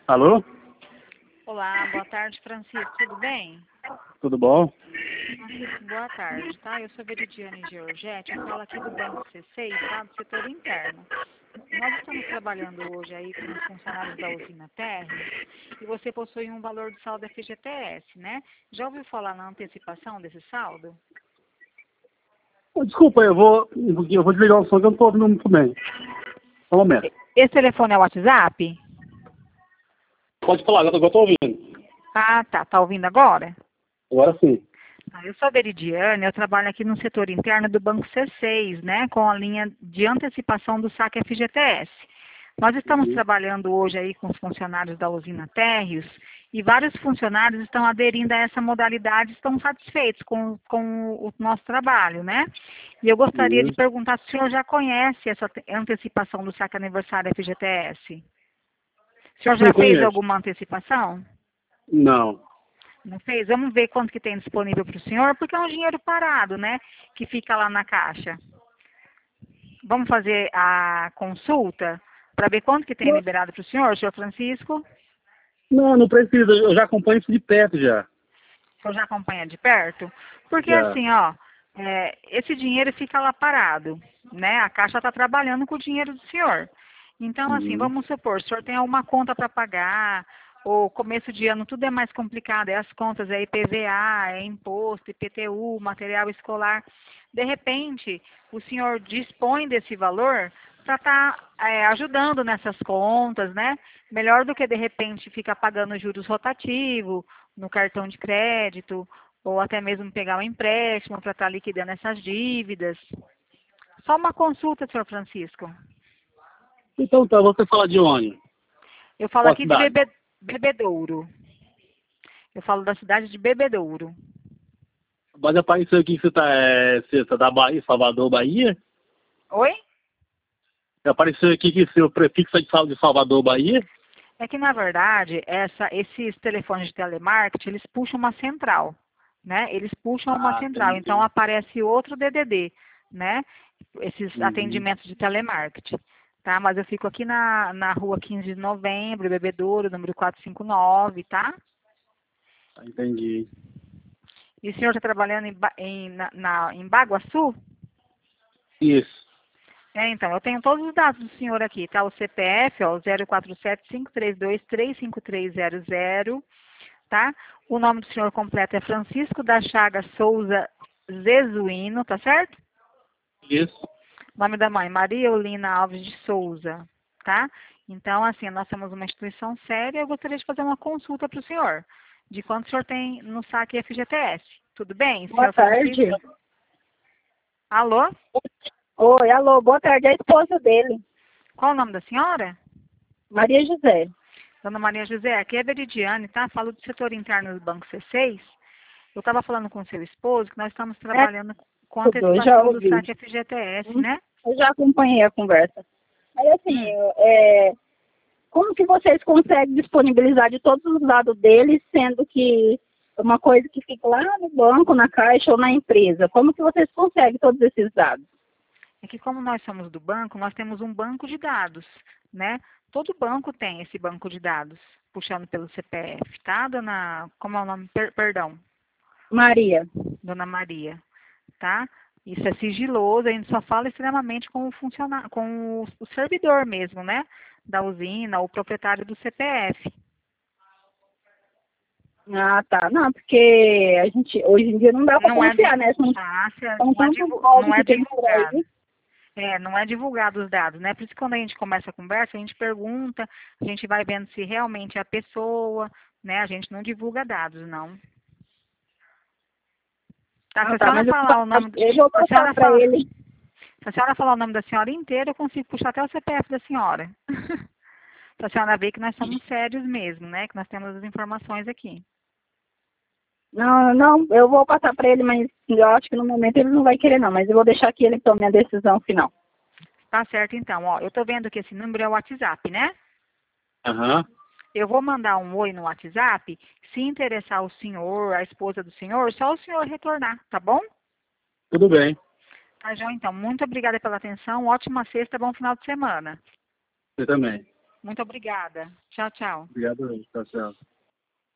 Alô? Olá, boa tarde, Francisco. Tudo bem? Tudo bom? Francisco, boa tarde, tá? Eu sou Veridiane Georgette, eu falo aqui do Banco C6, tá? Do setor interno. Nós estamos trabalhando hoje aí com os funcionários da usina Terres e você possui um valor de saldo FGTS, né? Já ouviu falar na antecipação desse saldo? Desculpa, eu vou desligar o som que eu não estou ouvindo muito bem. Só um momento. Esse telefone é o WhatsApp? Pode falar, agora eu estou ouvindo. Ah, tá. Tá ouvindo agora? Agora sim. Eu sou a Veridiane, eu trabalho aqui no setor interno do Banco C6, né, com a linha de antecipação do saque FGTS. Nós estamos trabalhando hoje aí com os funcionários da usina Térreos e vários funcionários estão aderindo a essa modalidade, estão satisfeitos com o nosso trabalho, né? E eu gostaria de perguntar se o senhor já conhece essa antecipação do saque aniversário FGTS. O senhor já Sim, fez conheço. alguma antecipação? Não. Não fez? Vamos ver quanto que tem disponível para o senhor, porque é um dinheiro parado, né? Que fica lá na caixa. Vamos fazer a consulta para ver quanto que tem liberado para o senhor Francisco? Não, não precisa. Eu já acompanho isso de perto já. O senhor já acompanha de perto? Porque Já. assim, ó, esse dinheiro fica lá parado, né? A caixa está trabalhando com o dinheiro do senhor. Então, assim, vamos supor, o senhor tem alguma conta para pagar, ou começo de ano tudo é mais complicado, é as contas, é IPVA, é imposto, IPTU, material escolar. De repente, o senhor dispõe desse valor para estar ajudando nessas contas, né? Melhor do que de repente ficar pagando juros rotativos no cartão de crédito, ou até mesmo pegar um empréstimo para estar liquidando essas dívidas. Só uma consulta, senhor Francisco. Então tá, você fala de onde? Eu falo Qual aqui de cidade? Bebedouro. Eu falo da cidade de Bebedouro. Mas apareceu aqui que você tá da Bahia, Salvador, Bahia? Oi? Apareceu aqui que seu prefixo é de Salvador, Bahia? É que, na verdade, esses telefones de telemarketing, eles puxam uma central, né? Eles puxam uma Ah, central. Então, entendi. aparece outro DDD, né? Esses Uhum. atendimentos de telemarketing. Tá? Mas eu fico aqui na rua 15 de novembro, Bebedouro, número 459, tá? Entendi. E o senhor está trabalhando em Baguaçu? Isso. Então, eu tenho todos os dados do senhor aqui, tá? O CPF, ó, 047-532-3530, tá? O nome do senhor completo é Francisco da Chaga Souza Zezuino, tá certo? Isso. Nome da mãe, Maria Eulina Alves de Souza, tá? Então, assim, nós somos uma instituição séria, eu gostaria de fazer uma consulta para o senhor, de quanto o senhor tem no saque FGTS. Tudo bem, Boa senhor tarde. Francisco? Alô? Oi, alô, boa tarde. É a esposa dele, Qual o nome da senhora? Maria José. Dona Maria José, aqui é Veridiane, tá? Falo do setor interno do Banco C6. Eu estava falando com o seu esposo que nós estamos É, trabalhando com tudo, eu já antecipação do ouvi. saque FGTS, né? Eu já acompanhei a conversa. Mas assim, Hum. como que vocês conseguem disponibilizar de todos os dados deles, sendo que uma coisa que fica lá no banco, na caixa ou na empresa? Como que vocês conseguem todos esses dados? É que como nós somos do banco, nós temos um banco de dados, né? Todo banco tem esse banco de dados, puxando pelo CPF, tá, dona? Como é o nome? Perdão, Maria. dona Maria, tá? Isso é sigiloso, a gente só fala extremamente com o funcionário, com o servidor mesmo, né? Da usina, o proprietário do CPF. Ah, tá. Não, porque a gente, hoje em dia não dá para Não é, confiar, né? São tantos golpes não é que tem por divulgado. aí. Não é divulgado os dados, né? Por isso que quando a gente começa a conversa, a gente pergunta, a gente vai vendo se realmente é a pessoa, né? A gente não divulga dados, não. Tá? Se Ah, a tá. senhora Mas falar o nome, eu vou se a passar senhora para falar, ele. se a senhora falar o nome da senhora inteira, eu consigo puxar até o CPF da senhora. Pra senhora ver que nós somos sérios mesmo, né? Que nós temos as informações aqui. Não, não, eu vou passar para ele, mas eu acho que no momento ele não vai querer não, mas eu vou deixar que ele tome a decisão final. Tá certo, então. Ó, eu tô vendo que esse número é o WhatsApp, né? Aham. Eu vou mandar um oi no WhatsApp. Se interessar o senhor, a esposa do senhor, só o senhor retornar, tá bom? Tudo bem. Tá, João, então. Muito obrigada pela atenção. Ótima sexta, bom final de semana. Você também. Muito obrigada. Tchau, tchau. Obrigado, tchau, tchau.